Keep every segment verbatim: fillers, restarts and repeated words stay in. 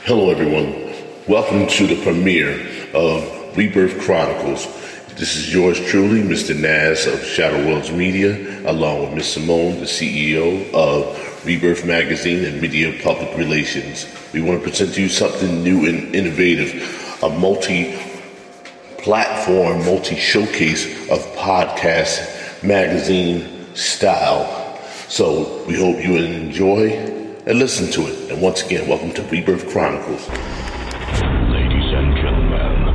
Hello, everyone. Welcome to the premiere of Rebirth Chronicles. This is yours truly, Mister Naz of Shadow Worlds Media, along with Miz Simone, the C E O of Rebirth Magazine and Media Public Relations. We want to present to you something new and innovative, a multi-platform, multi-showcase of podcast magazine style. So we hope you enjoy and listen to it. And once again, welcome to Rebirth Chronicles. Ladies and gentlemen,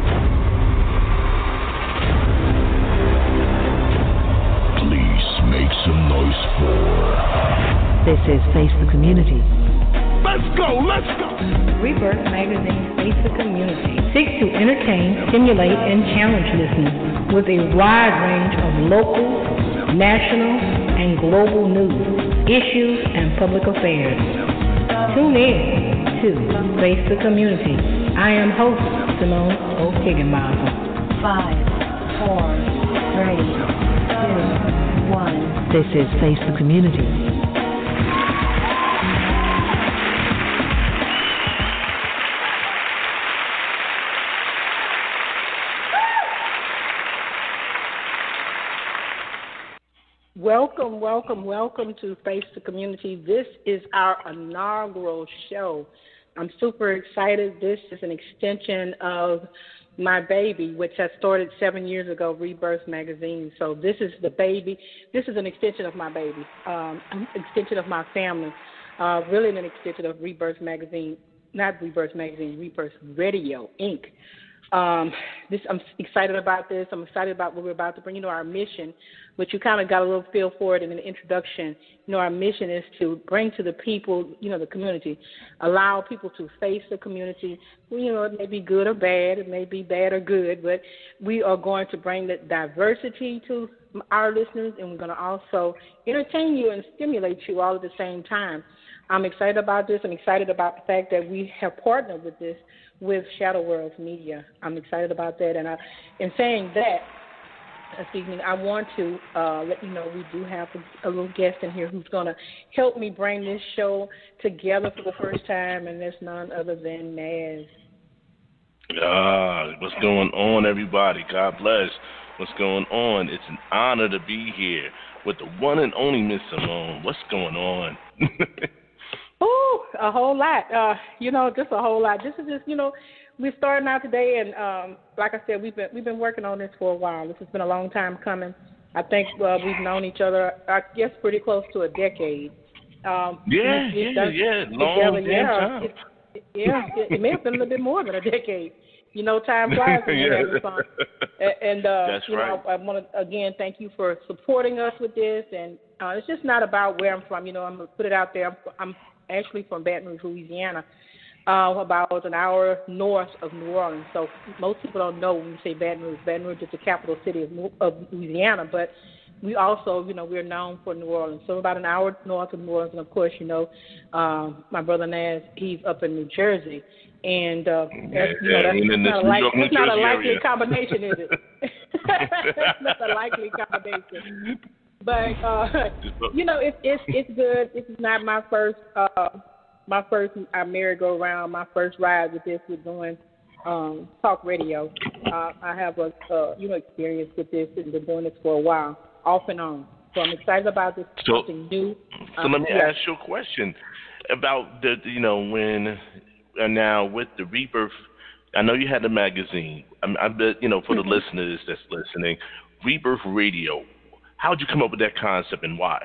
please make some noise for... This is Face the Community. Let's go, let's go! Rebirth Magazine Face the Community seeks to entertain, stimulate, and challenge listeners with a wide range of local, national, and global news, issues, and public affairs. Tune in to Face the Community. I am host Simone O. Higginbotham. Five, four, three, two, one. This is Face the Community. Welcome, welcome, welcome to Face the Community. This is our inaugural show. I'm super excited. This is an extension of my baby, which I started seven years ago, Rebirth Magazine. So this is the baby. This is an extension of my baby, um, an extension of my family, uh, really an extension of Rebirth Magazine, not Rebirth Magazine, Rebirth Radio, Incorporated. Um, this, I'm excited about this. I'm excited about what we're about to bring. You know, our mission, which you kind of got a little feel for it in the introduction. You know, our mission is to bring to the people, you know, the community, allow people to face the community. You know, it may be good or bad. It may be bad or good, but we are going to bring the diversity to our listeners, and we're going to also entertain you and stimulate you all at the same time. I'm excited about this. I'm excited about the fact that we have partnered with this with Shadow Worlds Media. I'm excited about that. And I, in saying that, excuse me, I want to uh, let you know we do have a, a little guest in here who's going to help me bring this show together for the first time, and there's none other than Naz. Ah, what's going on, everybody? God bless. What's going on? It's an honor to be here with the one and only Miss Simone. What's going on? Oh, a whole lot. Uh, you know, just a whole lot. This is just, you know, we're starting out today, and um, like I said, we've been we've been working on this for a while. This has been a long time coming. I think uh, we've known each other, I guess, pretty close to a decade. Um, yeah, yeah, yeah, long damn yeah, time. It, it, yeah, it, it may have been a little bit more than a decade. You know, time flies when you're having fun. And, uh, That's you right. know, I, I want to, again, thank you for supporting us with this. And uh, it's just not about where I'm from. You know, I'm going to put it out there. I'm, I'm actually from Baton Rouge, Louisiana, uh, about an hour north of New Orleans. So most people don't know when you say Baton Rouge. Baton Rouge is the capital city of, of Louisiana, but we also, you know, we're known for New Orleans. So about an hour north of New Orleans. And, of course, you know, um, my brother Naz, he's up in New Jersey. And uh, that's, you know, that's, yeah, that's, not, a like, that's not a likely area. combination, is it? That's not a likely combination. But uh, you know, it's it's it's good. This is not my first uh, my first uh, merry-go-round. My first ride with this. We're doing um, talk radio. Uh, I have a uh, you know experience with this and been doing this for a while, off and on. So I'm excited about this. So, something new. So um, let me yeah. ask you a question about the you know when uh, now with the Rebirth. I know you had the magazine. I, I bet you know for the listeners that's listening, Rebirth Radio. How did you come up with that concept and why?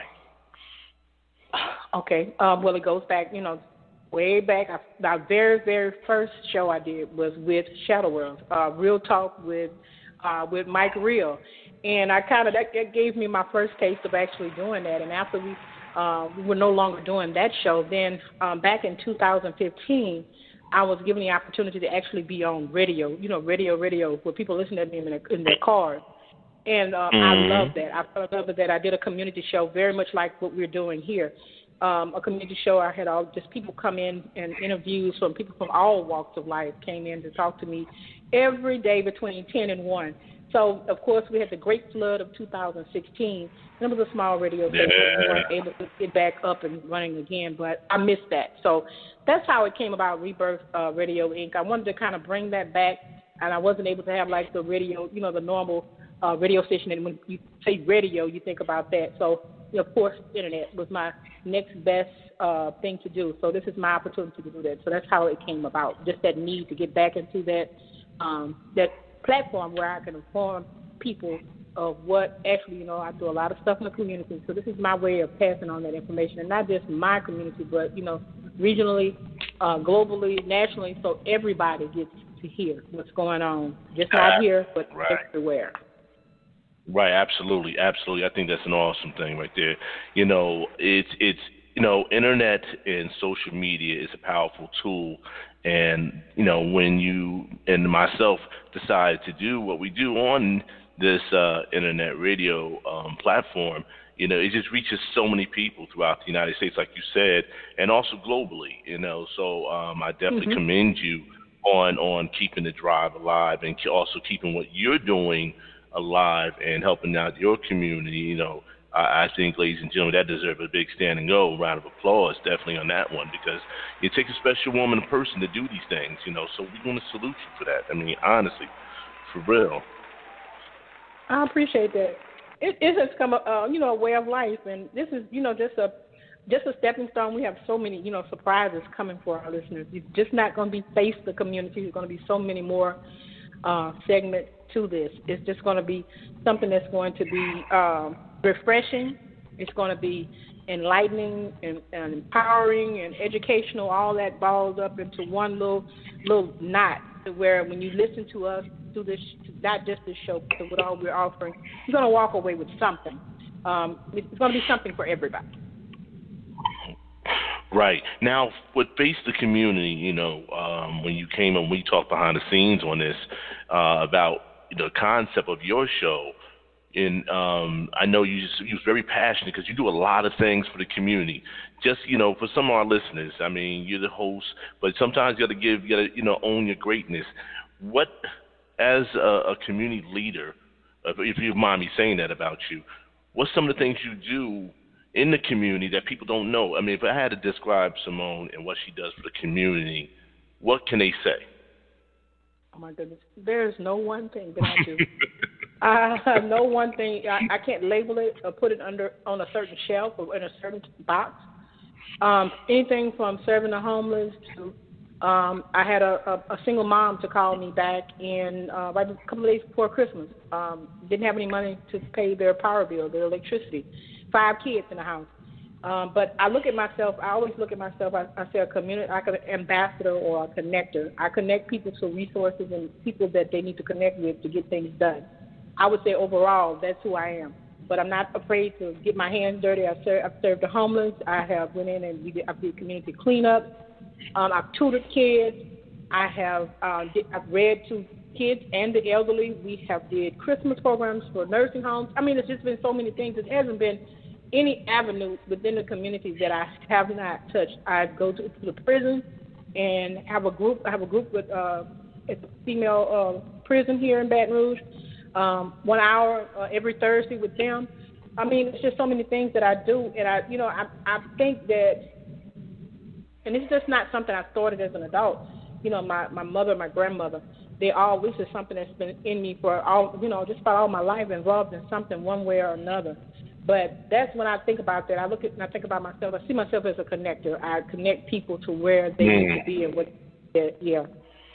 Okay. Um, well, it goes back, you know, way back. I, my very, very first show I did was with Shadow Worlds, uh, Real Talk with uh, with Mike Real. And I kind of, that, that gave me my first taste of actually doing that. And after we, uh, we were no longer doing that show, then um, back in two thousand fifteen, I was given the opportunity to actually be on radio, you know, radio, radio, where people listen to me in their, in their cars. And uh, mm-hmm. I love that. I fell in love with that. I did a community show very much like what we're doing here. um, a community show. I had all just people come in and interviews from people from all walks of life came in to talk to me every day between ten and one. So, of course, we had the great flood of two thousand sixteen, and it was a small radio station. Yeah. We weren't able to get back up and running again, but I missed that. So that's how it came about, Rebirth uh, Radio Incorporated. I wanted to kind of bring that back, and I wasn't able to have, like, the radio, you know, the normal uh, radio station. And when you say radio, you think about that. So, you know, of course, Internet was my next best uh, thing to do. So this is my opportunity to do that. So that's how it came about, just that need to get back into that um, that platform where I can inform people of what actually, you know, I do a lot of stuff in the community. So this is my way of passing on that information, and not just my community, but, you know, regionally, uh, globally, nationally, so everybody gets to hear what's going on, just not here, but right. everywhere. Right, absolutely, absolutely. I think that's an awesome thing right there. You know, it's it's you know, internet and social media is a powerful tool. And, you know, when you and myself decided to do what we do on this uh, internet radio um, platform, you know, it just reaches so many people throughout the United States, like you said, and also globally, you know. So um, I definitely mm-hmm. commend you on, on keeping the drive alive and also keeping what you're doing alive and helping out your community. You know, I, I think, ladies and gentlemen, that deserves a big standing O, round of applause, definitely on that one, because it takes a special woman, a person to do these things, you know, so we want to salute you for that. I mean, honestly, for real. I appreciate that. It, it has come, uh, you know, a way of life, and this is, you know, just a just a stepping stone. We have so many, you know, surprises coming for our listeners. It's just not going to be Face the Community. There's going to be so many more uh, segments to this. It's just going to be something that's going to be um, refreshing. It's going to be enlightening and, and empowering and educational. All that balls up into one little little knot, where when you listen to us do this, not just this show, but with all we're offering, you're going to walk away with something. Um, it's going to be something for everybody. Right. Now, with Face the Community, you know, um, when you came and we talked behind the scenes on this uh, about the concept of your show, and um, I know you just, you was very passionate because you do a lot of things for the community. Just, you know, for some of our listeners, I mean, you're the host, but sometimes you got to give, you got to, you know, own your greatness. What, as a, a community leader, if you mind me saying that about you, what's some of the things you do in the community that people don't know? I mean, if I had to describe Simone and what she does for the community, what can they say? Oh, my goodness. There's no one thing that I do. I have no one thing. I, I can't label it or put it under on a certain shelf or in a certain box. Um, anything from serving the homeless to um, I had a, a, a single mom to call me back in uh, right a couple of days before Christmas. Um, didn't have any money to pay their power bill, their electricity. Five kids in the house. Um, but I look at myself, I always look at myself, I, I say a community, like an ambassador or a connector. I connect people to resources and people that they need to connect with to get things done. I would say overall, that's who I am. But I'm not afraid to get my hands dirty. I've served, I've served the homeless. I have went in and we did, I did community cleanup. Um, I've tutored kids. I have uh, did, I've read to kids and the elderly. We have did Christmas programs for nursing homes. I mean, it's just been so many things. It hasn't been any avenue within the communities that I have not touched. I go to, to the prison and have a group. I have a group with uh, it's a female uh, prison here in Baton Rouge. Um, one hour uh, every Thursday with them. I mean, it's just so many things that I do, and I, you know, I, I think that, and it's just not something I started as an adult. You know, my, my mother, my grandmother, they all, this is something that's been in me for all, you know, just about all my life, involved in something one way or another. But that's when I think about that. I look at and I think about myself. I see myself as a connector. I connect people to where they mm. need to be and what, yeah.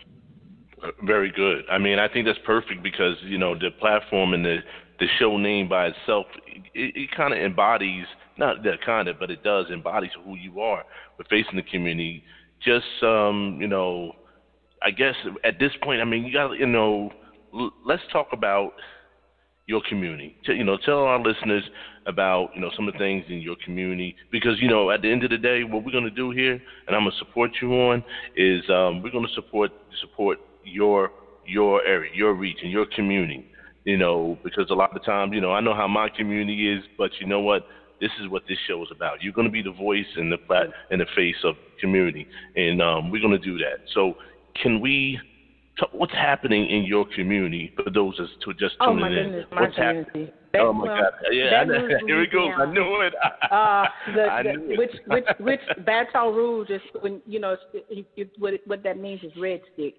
Very good. I mean, I think that's perfect because, you know, the platform and the, the show name by itself, it, it kind of embodies, not that kind of, but it does embodies who you are with facing the community. Just, um, you know, I guess at this point, I mean, you got to, you know, l- let's talk about your community. T- you know, tell our listeners about, you know, some of the things in your community because, you know, at the end of the day, what we're going to do here, and I'm going to support you on, is um, we're going to support support your your area, your region, your community, you know, because a lot of times, you know, I know how my community is, but you know what, this is what this show is about. You're going to be the voice and the plat- and the face of the community, and um, we're going to do that. So can we talk, what's happening in your community for those that's to just oh, tuning my in? goodness, my what's community. That, oh, my well, God. Yeah, I know. Here it goes. I knew it. uh, the, I the, knew it. Which, which, which Baton Rouge is, when, you know, it, it, what, it, what that means is red stick.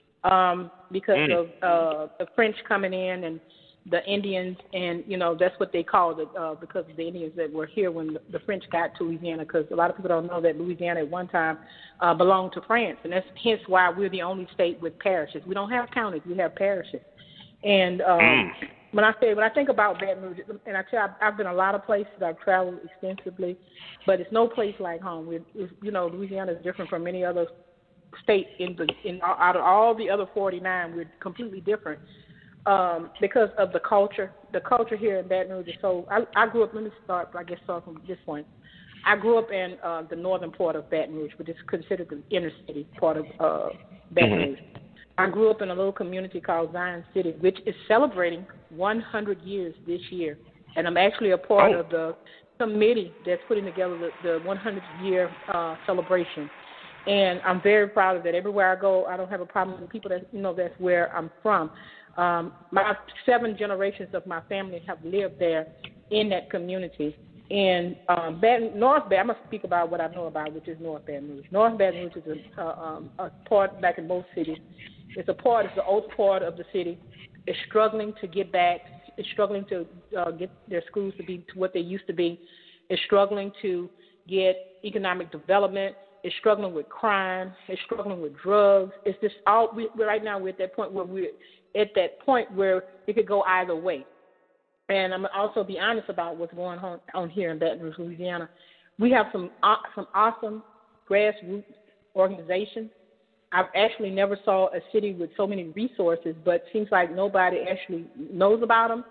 Um, because mm. of uh, the French coming in and the Indians, and, you know, that's what they called it uh, because of the Indians that were here when the, the French got to Louisiana, because a lot of people don't know that Louisiana at one time uh, belonged to France, and that's hence why we're the only state with parishes. We don't have counties, we have parishes. And um, mm. when I say, when I think about Baton Rouge, and I tell you, I've, I've been a lot of places, I've traveled extensively, but it's no place like home. We're, it's, you know, Louisiana is different from many other state in the in out of all the other forty-nine. We're completely different um, because of the culture. The culture here in Baton Rouge is so. I, I grew up. Let me start. I guess start from this point. I grew up in uh, the northern part of Baton Rouge, which is considered the inner city part of uh, Baton mm-hmm. Rouge. I grew up in a little community called Zion City, which is celebrating one hundred years this year, and I'm actually a part oh. of the committee that's putting together the, the one hundredth year uh, celebration. And I'm very proud of that. Everywhere I go, I don't have a problem with people that, you know, that's where I'm from. Um, my seven generations of my family have lived there in that community. And um, Baton, North Baton, I'm going to speak about what I know about, which is North Baton Rouge. North Baton Rouge is a, uh, um, a part back in both cities. It's a part, it's the old part of the city. It's struggling to get back. It's struggling to uh, get their schools to be to what they used to be. It's struggling to get economic development. It's struggling with crime. It's struggling with drugs. It's just all we, right now. We're at that point where we're at that point where it could go either way. And I'm also be honest about what's going on, on here in Baton Rouge, Louisiana. We have some uh, some awesome grassroots organizations. I've actually never saw a city with so many resources, but it seems like nobody actually knows about them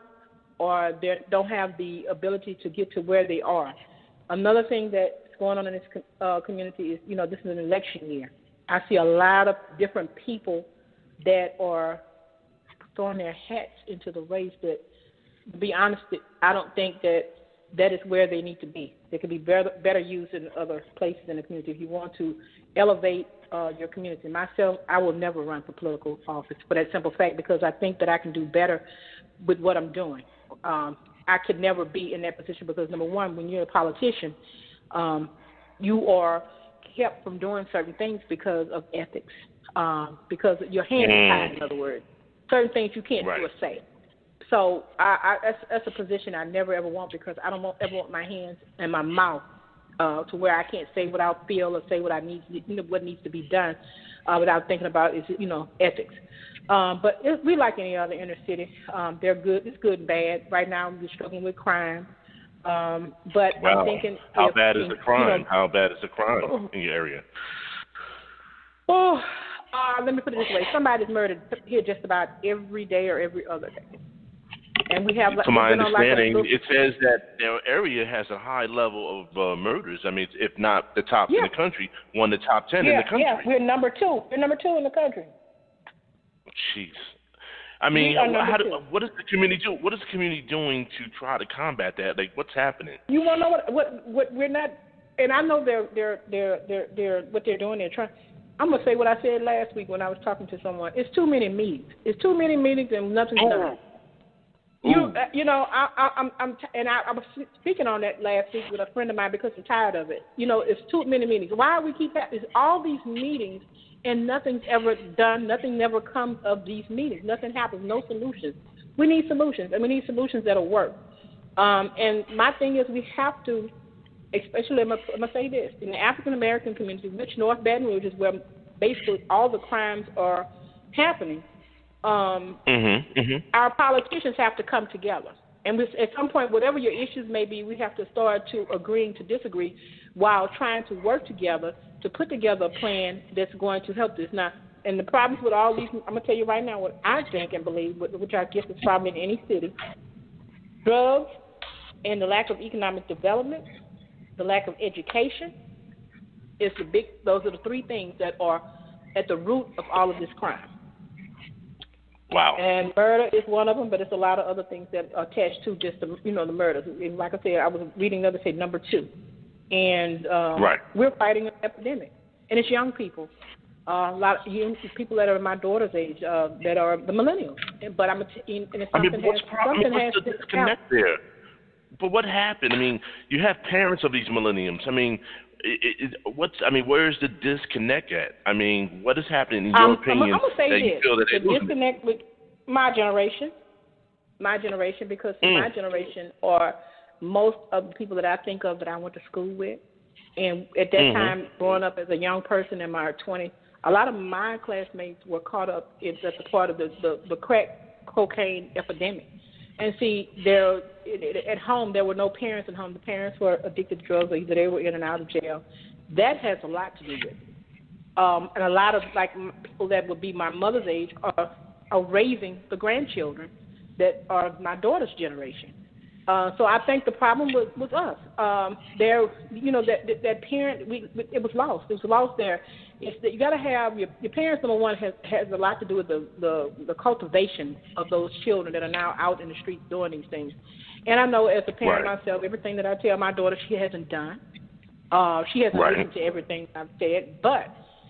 or they don't have the ability to get to where they are. Another thing that's going on in this uh, community is, you know, this is an election year. I see a lot of different people that are throwing their hats into the race, but to be honest, I don't think that that is where they need to be. They could be better, better used in other places in the community. If you want to elevate uh, your community. Myself, I will never run for political office for that simple fact because I think that I can do better with what I'm doing. Um, I could never be in that position because, number one, when you're a politician, um, you are kept from doing certain things because of ethics, um, because your hands are tied, in other words. Certain things you can't right. do or say. So I, I, that's, that's a position I never ever want because I don't want, ever want my hands and my mouth uh, to where I can't say what I feel or say what I need, you know, what needs to be done uh, without thinking about is you know ethics. Um, but it, we like any other inner city. Um, they're good. It's good and bad. Right now we're struggling with crime. Um, but wow. I'm thinking, how if, bad is the crime? You know, how bad is the crime oh, in your area? Oh, uh, let me put it this way: somebody's murdered here just about every day or every other day. And we have, to my understanding, like it says that their area has a high level of uh, murders. I mean, if not the top yeah. in the country, one of the top ten yeah, in the country. Yeah, we're number two. We're number two in the country. Jeez. I mean, how do, what is the community do? What is the community doing to try to combat that? Like, what's happening? You want to know what, what? What we're not, and I know they're they're they're they're they're what they're doing. They're trying. I'm gonna say what I said last week when I was talking to someone. It's too many meetings. It's too many meetings and nothing's oh. done. You, uh, you know, I, I, I'm, I'm, t- and I, I was speaking on that last week with a friend of mine because I'm tired of it. You know, it's too many meetings. Why we keep having all these meetings and nothing's ever done? Nothing never comes of these meetings. Nothing happens. No solutions. We need solutions, and we need solutions that'll work. Um, and my thing is, we have to, especially I'm gonna, I'm gonna say this: in the African American community, which North Baton Rouge is where basically all the crimes are happening. Um, mm-hmm, mm-hmm. Our politicians have to come together. And we, at some point, whatever your issues may be, we have to start to agreeing to disagree while trying to work together to put together a plan that's going to help this. Now, and the problems with all these, I'm going to tell you right now what I think and believe, which I guess is probably in any city, drugs and the lack of economic development, the lack of education, is the big, those are the three things that are at the root of all of this crime. Wow. And murder is one of them, but it's a lot of other things that are attached to just the, you know, the murders. And like I said, I was reading the other say number two. And um, right. we're fighting an epidemic. And it's young people. Uh, a lot of young people that are my daughter's age uh, that are the millennials. But I'm, and if I mean, something what's, has, problem, something what's has the to disconnect there? But what happened? I mean, you have parents of these millenniums. I mean, it, it, what's? I mean, where's the disconnect at? I mean, what is happening in your um, opinion I'm, I'm gonna say that this, you feel that the disconnect with my generation, my generation, because mm. my generation are most of the people that I think of that I went to school with. And at that mm-hmm. time, growing up as a young person in my twenties, a lot of my classmates were caught up in as a part of the, the, the crack cocaine epidemic. And see, there at home there were no parents at home. The parents were addicted to drugs, or either they were in and out of jail. That has a lot to do with it. Um, and a lot of like people that would be my mother's age are, are raising the grandchildren that are my daughter's generation. Uh, so I think the problem was, was us. Um, there, you know, that that, that parent, we, it was lost. It was lost there. It's that you got to have your, your parents. Number one has has a lot to do with the, the the cultivation of those children that are now out in the streets doing these things. And I know as a parent right. myself, everything that I tell my daughter, she hasn't done. Uh, she hasn't right. listened to everything I've said. But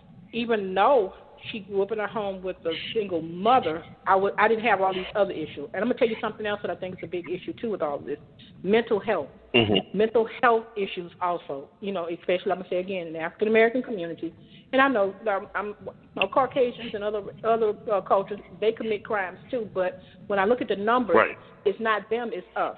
even though she grew up in a home with a single mother, I, w- I didn't have all these other issues. And I'm going to tell you something else that I think is a big issue, too, with all of this. Mental health. Mm-hmm. Mental health issues also, you know, especially, I'm going to say again, in the African-American community. And I know I'm, I'm you know, Caucasians and other other uh, cultures, they commit crimes, too. But when I look at the numbers, right. it's not them, it's us.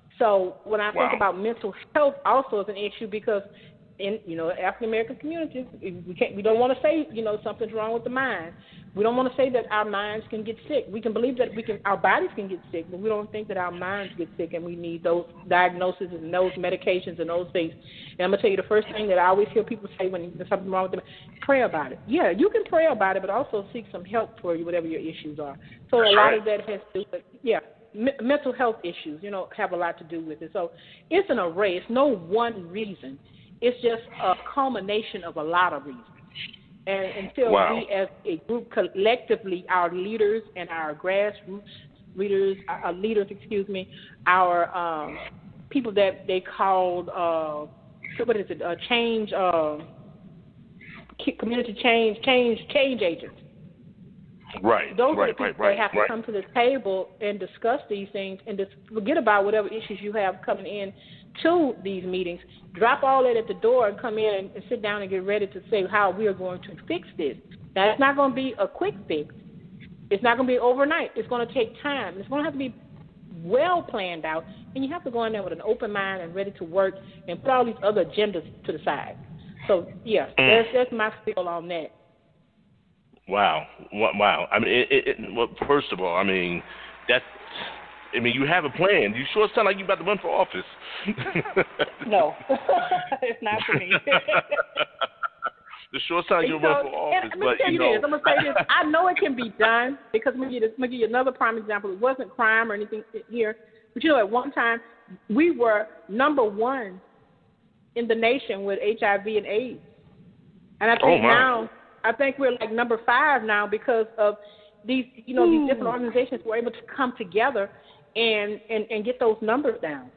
So when I wow. think about mental health also is an issue because in, you know, African American communities, we can't, we don't want to say, you know, something's wrong with the mind. We don't want to say that our minds can get sick. We can believe that we can, our bodies can get sick, but we don't think that our minds get sick, and we need those diagnoses and those medications and those things. And I'm gonna tell you the first thing that I always hear people say when there's something wrong with them: pray about it. Yeah, you can pray about it, but also seek some help for you, whatever your issues are. So a lot of that has to do with, yeah. Me- mental health issues, you know, have a lot to do with it. So it's an array. It's no one reason. It's just a culmination of a lot of reasons. And until wow. we as a group collectively, our leaders and our grassroots leaders, uh, leaders, excuse me, our um, people that they called, uh, what is it, uh, change, uh, community change, change, change agents. Right, Those right, are the people right, right, that have right. to come to the table and discuss these things and just forget about whatever issues you have coming in to these meetings. Drop all that at the door and come in and, and sit down and get ready to say how we are going to fix this. Now, it's not going to be a quick fix. It's not going to be overnight. It's going to take time. It's going to have to be well planned out, and you have to go in there with an open mind and ready to work and put all these other agendas to the side. So, yeah, mm. that's, that's my feel on that. Wow, wow! I mean, it, it, it, well, first of all, I mean, that's. I mean, you have a plan. You sure sound like you about to run for office. No, it's not for me. The sure sound like you run for office, and, but tell you you know. This. I'm gonna say this. I know it can be done because I'm gonna, give you this, I'm gonna give you another prime example. It wasn't crime or anything here, but you know, at one time we were number one in the nation with H I V and AIDS, and I think oh, now. I think we're like number five now because of these, you know, Ooh. these different organizations were able to come together and, and, and get those numbers down.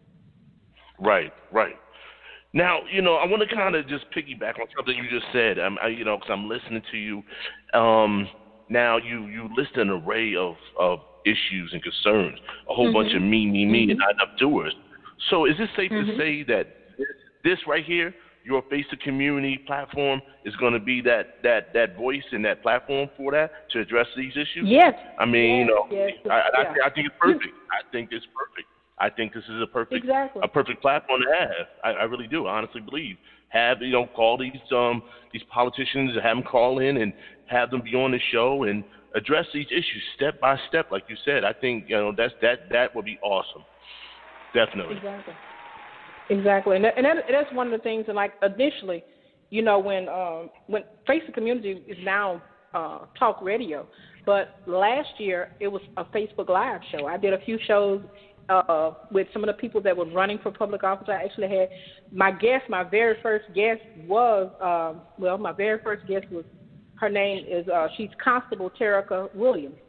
Right, right. Now, you know, I want to kind of just piggyback on something you just said, um, I, you know, because I'm listening to you. Um, now, you, you list an array of, of issues and concerns, a whole mm-hmm. bunch of me, me, me, mm-hmm. and not enough doers. So is it safe mm-hmm. to say that this right here, your Face the Community platform is going to be that, that, that voice and that platform for that to address these issues? Yes. I mean, yes, you know, yes, I, yeah. I, I think it's perfect. I think it's perfect. I think this is a perfect exactly. a perfect platform to have. I, I really do. I honestly believe. Have, you know, call these um these politicians, have them call in and have them be on the show and address these issues step by step, like you said. I think, you know, that's that that would be awesome. Definitely. Exactly. Exactly, and, that, and that, that's one of the things. And like initially, you know, when um, when Face the Community is now uh, talk radio, but last year it was a Facebook Live show. I did a few shows uh, with some of the people that were running for public office. I actually had my guest, my very first guest was um, well, my very first guest was her name is uh, she's Constable Terica Williams,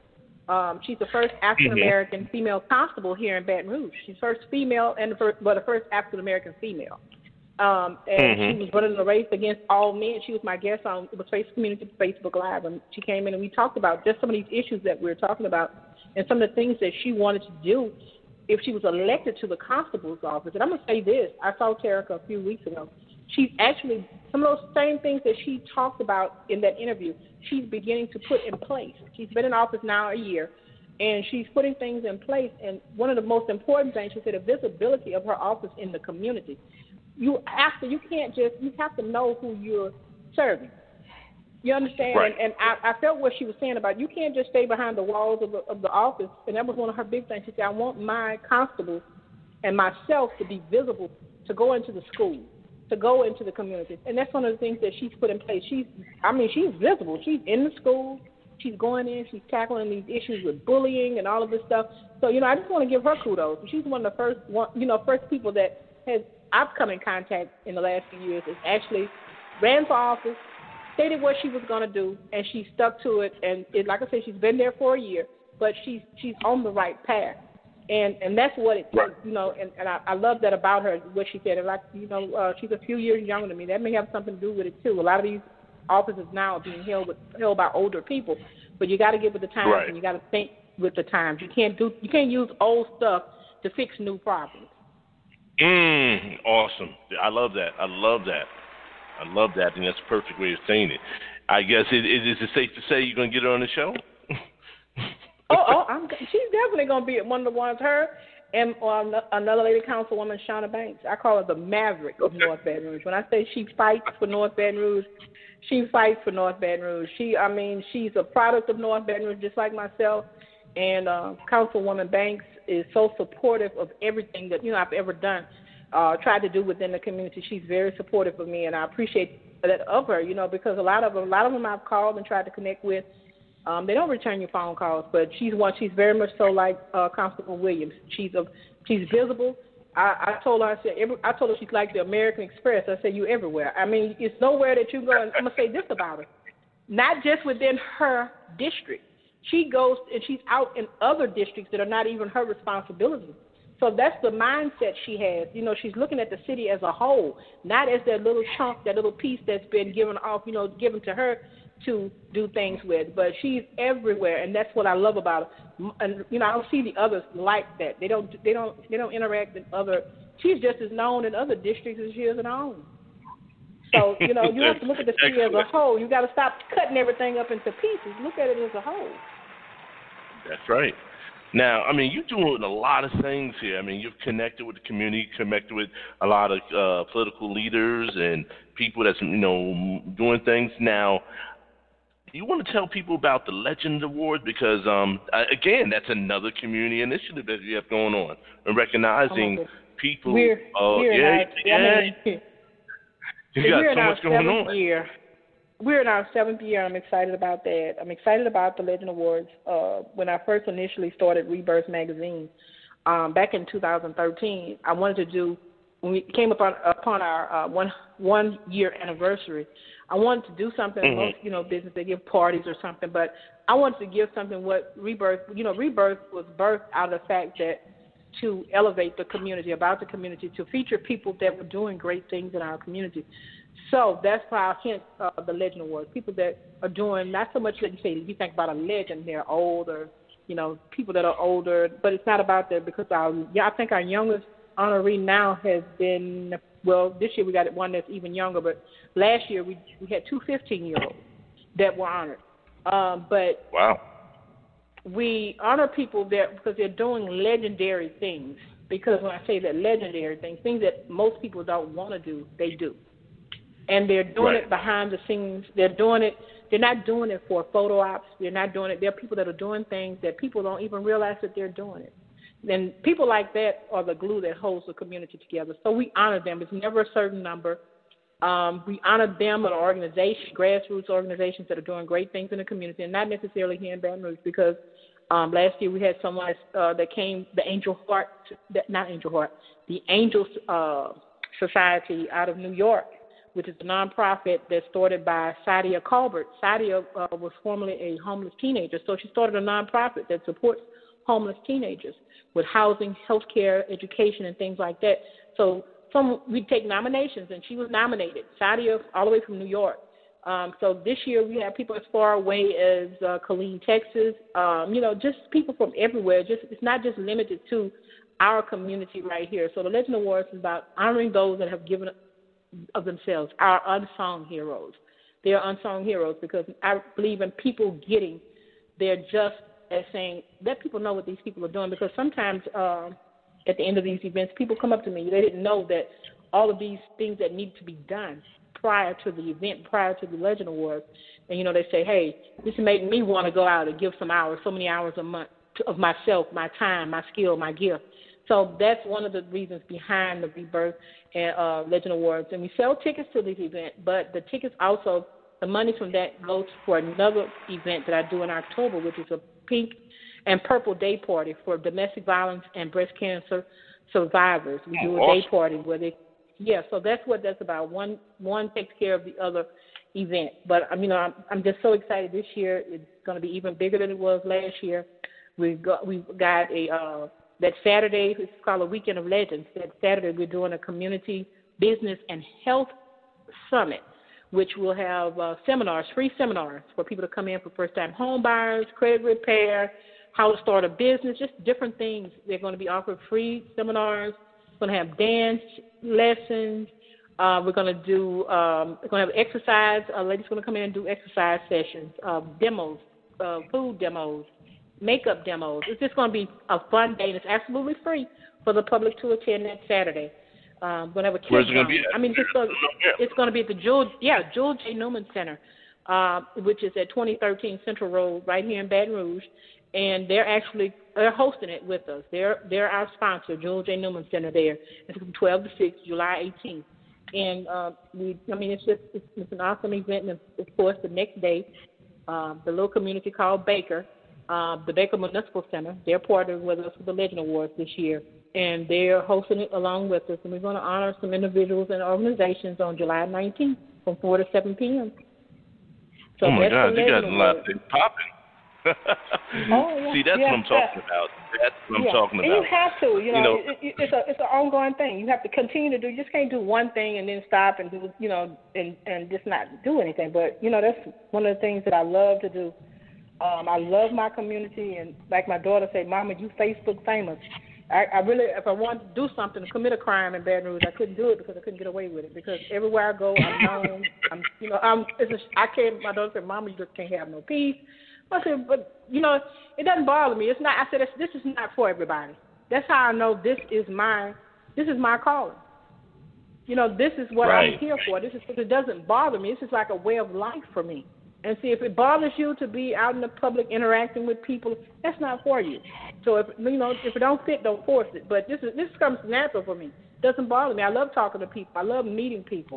Um, she's the first African American mm-hmm. female constable here in Baton Rouge. She's the first female and the first, well, the first African American female. Um, and mm-hmm. she was running a race against all men. She was my guest on it was Face Community Facebook Live, and she came in and we talked about just some of these issues that we were talking about and some of the things that she wanted to do if she was elected to the constable's office. And I'm going to say this. I saw Terica a few weeks ago. She's actually, some of those same things that she talked about in that interview, she's beginning to put in place. She's been in office now a year, and she's putting things in place. And one of the most important things, she said, the visibility of her office in the community. You have to, you can't just, you have to know who you're serving. You understand? Right. And, and I, I felt what she was saying about you can't just stay behind the walls of the, of the office. And that was one of her big things. She said, I want my constables and myself to be visible, to go into the school, to go into the community. And that's one of the things that she's put in place. She's, I mean, she's visible. She's in the school. She's going in. She's tackling these issues with bullying and all of this stuff. So, you know, I just want to give her kudos. She's one of the first, one, you know, first people that has I've come in contact in the last few years is actually ran for office, stated what she was going to do, and she stuck to it. And it, like I said, she's been there for a year, but she's she's on the right path. And and that's what it takes, you know, and, and I, I love that about her, what she said. And like, you know, uh, she's a few years younger than me. That may have something to do with it, too. A lot of these offices now are being held, with, held by older people. But you got to get with the times, right. And you got to think with the times. You can't do you can't use old stuff to fix new problems. Mm, awesome. I love that. I love that. I love that, and that's a perfect way of saying it. I guess, it, it, is it safe to say you're going to get her on the show? oh, oh I'm, she's definitely going to be one of the ones, her and uh, another lady councilwoman, Shauna Banks. I call her the Maverick of okay. North Baton Rouge. When I say she fights for North Baton Rouge, she fights for North Baton Rouge. She, I mean, she's a product of North Baton Rouge, just like myself. And uh, Councilwoman Banks is so supportive of everything that, you know, I've ever done, uh, tried to do within the community. She's very supportive of me, and I appreciate that of her, you know, because a lot of them, a lot of them I've called and tried to connect with. Um, they don't return your phone calls, but she's one. She's very much so like uh, Constable Williams. She's a, she's visible. I, I told her, I said, every, I told her she's like the American Express. I said, you everywhere. I mean, it's nowhere that you go. And I'm gonna say this about her, not just within her district. She goes and she's out in other districts that are not even her responsibility. So that's the mindset she has. You know, she's looking at the city as a whole, not as that little chunk, that little piece that's been given off, you know, given to her to do things with. But she's everywhere, and that's what I love about her. And you know, I don't see the others like that. They don't. They don't. They don't interact with other. She's just as known in other districts as she is in her own. So you know, you have to look at the city as a whole. You got to stop cutting everything up into pieces. Look at it as a whole. That's right. Now, I mean, you're doing a lot of things here. I mean, you've connected with the community, connected with a lot of uh, political leaders and people that's, you know, doing things. Now, you want to tell people about the Legend Award because, um, again, that's another community initiative that you have going on and recognizing oh, people. We're, uh, we're yeah, in yeah. our, I mean, you got we're so in much our going seventh on. Year. We're in our seventh year. I'm excited about that. I'm excited about the Legend Awards. Uh, when I first initially started Rebirth Magazine um, back in two thousand thirteen, I wanted to do, when we came upon, upon our uh, one one year anniversary, I wanted to do something, mm-hmm. most, you know, business, they give parties or something, but I wanted to give something what Rebirth, you know, Rebirth was birthed out of the fact that to elevate the community, about the community, to feature people that were doing great things in our community. So that's why I hint uh, the Legend Awards. People that are doing not so much that you say you think about a legend, they're old or you know people that are older, but it's not about that because our yeah I think our youngest honoree now has been well this year we got one that's even younger, but last year we we had two fifteen-year-olds that were honored. Um, but wow, we honor people that because they're doing legendary things. Because when I say that legendary things, things that most people don't want to do, they do. And they're doing right. it behind the scenes. They're doing it. They're not doing it for photo ops. They're not doing it. There are people that are doing things that people don't even realize that they're doing it. And people like that are the glue that holds the community together. So we honor them. It's never a certain number. Um, we honor them and organizations, grassroots organizations that are doing great things in the community, and not necessarily here in Baton Rouge. Because um, last year we had someone uh, that came, the Angel Heart, not Angel Heart, the Angel uh, Society out of New York. which is a nonprofit that's started by Sadia Colbert. Sadia uh, was formerly a homeless teenager, so she started a nonprofit that supports homeless teenagers with housing, health care, education, and things like that. So some, we take nominations, and she was nominated. Sadia, all the way from New York. Um, so this year we have people as far away as uh, Killeen, Texas. Um, you know, just people from everywhere. Just it's not just limited to our community right here. So the Legend Awards is about honoring those that have given of themselves, our unsung heroes. They are unsung heroes because I believe in people getting their just as saying, let people know what these people are doing, because sometimes uh, at the end of these events, people come up to me, they didn't know that all of these things that need to be done prior to the event, prior to the Legend Awards, and, you know, they say, hey, this is making me want to go out and give some hours, so many hours a month to, of myself, my time, my skill, my gift. So that's one of the reasons behind the Rebirth and uh, Legend Awards. And we sell tickets to this event, but the tickets also, the money from that goes for another event that I do in October, which is a pink and purple day party for domestic violence and breast cancer survivors. We do a awesome. day party where they, yeah, so that's what that's about. One one takes care of the other event. But, I mean, I'm, I'm just so excited this year. It's going to be even bigger than it was last year. We've got, we've got a, uh, that Saturday, it's called a Weekend of Legends. That Saturday we're doing a community business and health summit, which will have uh, seminars, free seminars for people to come in for first-time home buyers, credit repair, how to start a business, just different things. They're going to be offered free seminars. We're going to have dance lessons. Uh, we're going to do, um, we're going to have exercise. A lady's going to come in and do exercise sessions, uh, demos, uh, food demos, makeup demos. It's just going to be a fun day, and it's absolutely free for the public to attend that Saturday. Um, we're going to have a kids' Where's it going to be? I mean, it's going, it's going to be at the Jewel, yeah, Jewel J. Newman Center, uh, which is at twenty thirteen Central Road right here in Baton Rouge, and they're actually they're hosting it with us. They're they're our sponsor, Jewel J. Newman Center. There, it's from twelve to six, July eighteenth, and uh, we, I mean, it's just it's, it's an awesome event. And of course, the next day, uh, the little community called Baker. Uh, the Baker Municipal Center, they're partnering with us with the Legend Awards this year, and they're hosting it along with us, and we're going to honor some individuals and organizations on July nineteenth from four to seven p.m. So oh, my that's God, the you got a Legend lot Awards. of things popping. Oh, yeah. See, that's yeah, what I'm talking yeah. about. That's what I'm yeah. talking and about. you have to, you know, you know it, it, it's a it's an ongoing thing. You have to continue to do. You just can't do one thing and then stop and do, you know, and and just not do anything. But you know, that's one of the things that I love to do. Um, I love my community, and like my daughter said, Mama, you Facebook famous. I, I really, if I wanted to do something, to commit a crime in Baton Rouge, I couldn't do it because I couldn't get away with it. Because everywhere I go, I'm known. I'm, you know, I'm. It's a, I can't. My daughter said, Mama, you just can't have no peace. I said, but you know, it doesn't bother me. It's not. I said, this is not for everybody. That's how I know this is my, this is my calling. You know, this is what right. I'm here for. This is it doesn't bother me. This is like a way of life for me. And see, if it bothers you to be out in the public interacting with people, that's not for you. So if you know, if it don't fit, don't force it. But this is this comes natural for me. It doesn't bother me. I love talking to people. I love meeting people.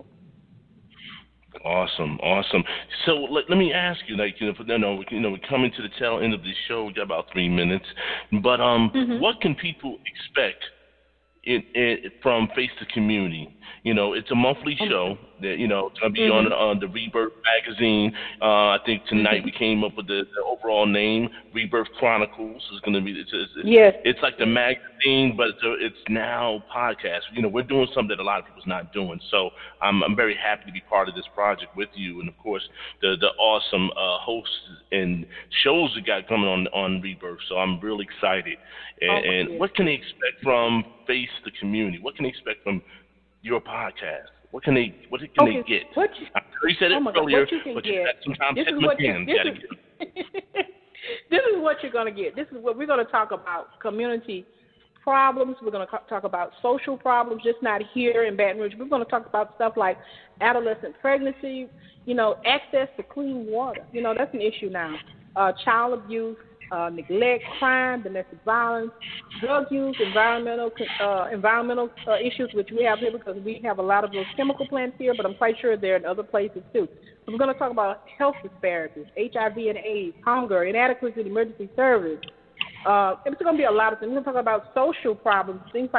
Awesome, awesome. So let, let me ask you, like, you know, you know, you know, we're coming to the tail end of the show. We got about three minutes, but um, mm-hmm. what can people expect in, in, from Face the Community? You know, it's a monthly show that, you know, it's going to be mm-hmm. on on the Rebirth magazine. Uh, I think tonight mm-hmm. we came up with the, the overall name, Rebirth Chronicles. Is going to be it's, it's, yes. it's like the magazine, but it's, it's now podcast. You know, we're doing something that a lot of people's not doing. So I'm I'm very happy to be part of this project with you, and of course the the awesome uh, hosts and shows we got coming on on Rebirth. So I'm really excited. And, oh, and yes. what can they expect from Face the Community? What can they expect from your podcast? What can they what can okay. they get? What you, I you said it oh earlier, what you can but get. you got sometimes this hit is them what again. You, this, is, this is what you're going to get. This is what we're going to talk about: community problems. We're going to talk about social problems, just not here in Baton Rouge. We're going to talk about stuff like adolescent pregnancy, you know, access to clean water. You know, that's an issue now. Uh, child abuse, uh, neglect, crime, domestic violence, drug use, environmental uh, environmental uh, issues, which we have here because we have a lot of those chemical plants here, but I'm quite sure they're in other places too. So we're going to talk about health disparities, H I V and AIDS, hunger, inadequacy in emergency service. Uh, it's going to be a lot of things. We're going to talk about social problems, things like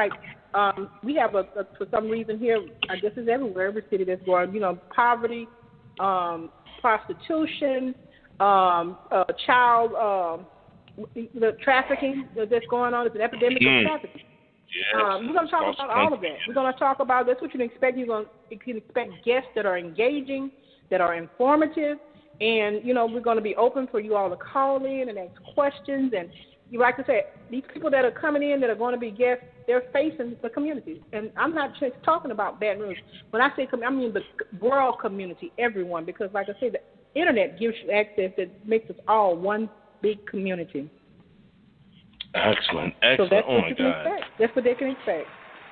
um, we have a, a for some reason here. I guess it's everywhere, every city that's going. You know, poverty, um, prostitution, um, uh, child, um, the trafficking that's going on. It's an epidemic mm. of trafficking. Yes. Um, we're going to talk about all of that. We're going to talk about that's what you can expect. You're going to, you can expect guests that are engaging, that are informative, and you know we're going to be open for you all to call in and ask questions. And you like to say, these people that are coming in that are going to be guests, they're facing the community. And I'm not just talking about Baton Rouge. When I say community, I mean the world community, everyone, because like I say, the internet gives you access that makes us all one big community. Excellent, excellent. So that's oh what my you can God. expect. That's what they can expect.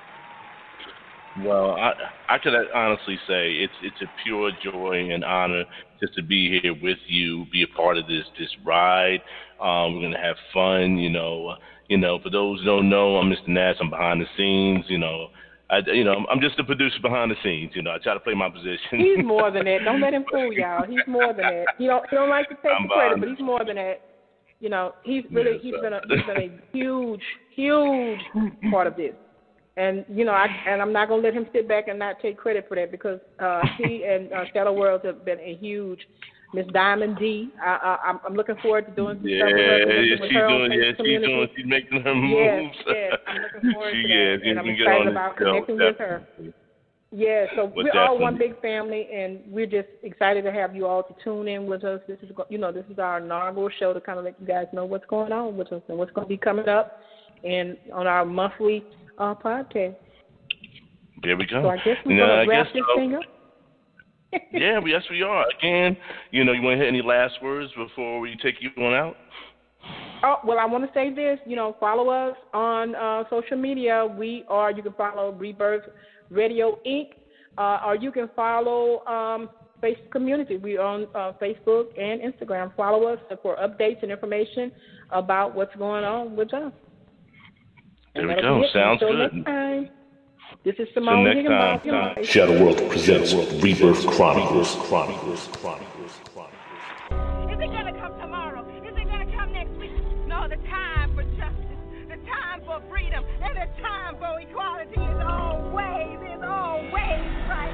Well, I I could honestly say it's it's a pure joy and honor just to be here with you, be a part of this this ride. Um, we're gonna have fun, you know. You know, for those who don't know, I'm Mister Nash. I'm behind the scenes. You know, I you know I'm just a producer behind the scenes. You know, I try to play my position. He's more than that. Don't let him fool y'all. He's more than that. He don't he don't like to take I'm the credit, but he's more than that. You know, he's really yes, he's been a he's been a huge huge part of this. And, you know, I, and I'm not going to let him sit back and not take credit for that because uh, he and uh, Shadow Worlds have been a huge Miss Diamond D. I, I, I'm looking forward to doing some yeah, stuff with her. Yeah, with she's her doing, yeah, she's community. doing, she's making her moves. Yes, yes, I'm looking forward she, to that. yeah, and I'm excited about connecting with her. Yeah, so well, we're definitely. all one big family, and we're just excited to have you all to tune in with us. This is, you know, this is our inaugural show to kind of let you guys know what's going on with us and what's going to be coming up, and on our monthly uh, podcast. There we go. So I guess we're no, going to wrap guess this so. thing up. yeah, yes, we are. Again, you know, you want to hit any last words before we take you on out? Oh, well, I want to say this. You know, follow us on uh, social media. We are, you can follow Rebirth Radio Incorporated, uh, or you can follow um, Facebook Community. We're on uh, Facebook and Instagram. Follow us for updates and information about what's going on with us. There we go. Sounds Until good. Next time. This is Simone so next Higginbotham. time, Shadow World presents Rebirth Chronicles. Chronicles. Chronicles. Chronicles. Is it going to come tomorrow? Is it going to come next week? No, the time for justice, the time for freedom, and the time for equality is always, is always right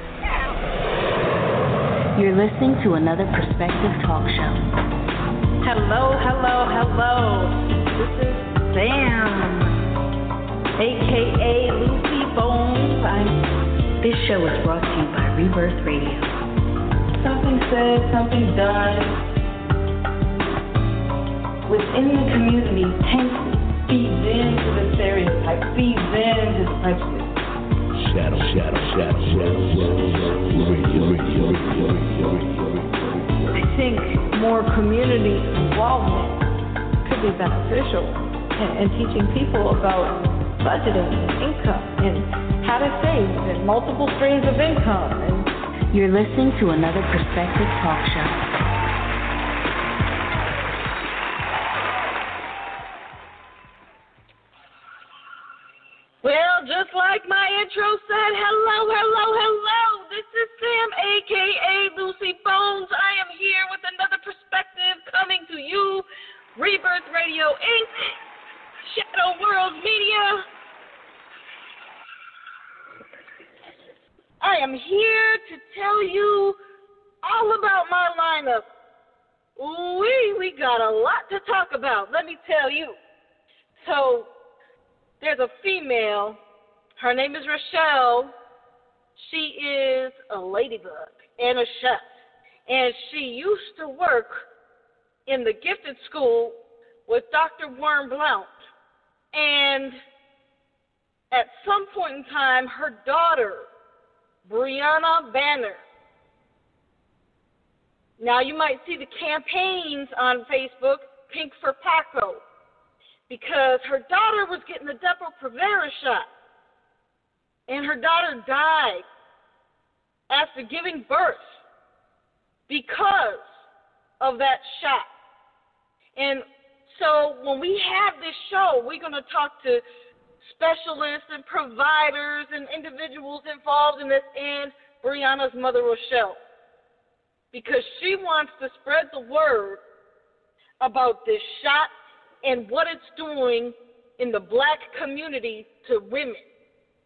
now. You're listening to another Perspective Talk Show. Hello, hello, hello. This is Sam, a k a. Lucy Bones. I'm... This show is brought to you by Rebirth Radio. Something said, something done. Within the community, tends feeds into the stereotype, feeds into the prejudice. Shadow, shadow, shadow, shadow, shadow, radio, radio, radio, radio, radio. I think more community involvement could be beneficial in, in teaching people about budgeting and income and how to save and multiple streams of income. And you're listening to another Perspective Talk Show. Well, just like my intro said, hello, hello, hello. This is Sam, a k a. Lucy Bones. I am here with another perspective coming to you. Rebirth Radio Incorporated, Shadow Worlds Media. I am here to tell you all about my lineup. We we got a lot to talk about, let me tell you. So, there's a female. Her name is Rochelle. She is a ladybug and a chef. And she used to work in the gifted school with Doctor Worm Blount. And at some point in time, her daughter, Brianna Banner. Now, you might see the campaigns on Facebook, Pink for Paco, because her daughter was getting the Depo-Provera shot, and her daughter died after giving birth because of that shot. And so when we have this show, we're going to talk to specialists and providers and individuals involved in this, and Brianna's mother, Rochelle, because she wants to spread the word about this shot and what it's doing in the black community to women.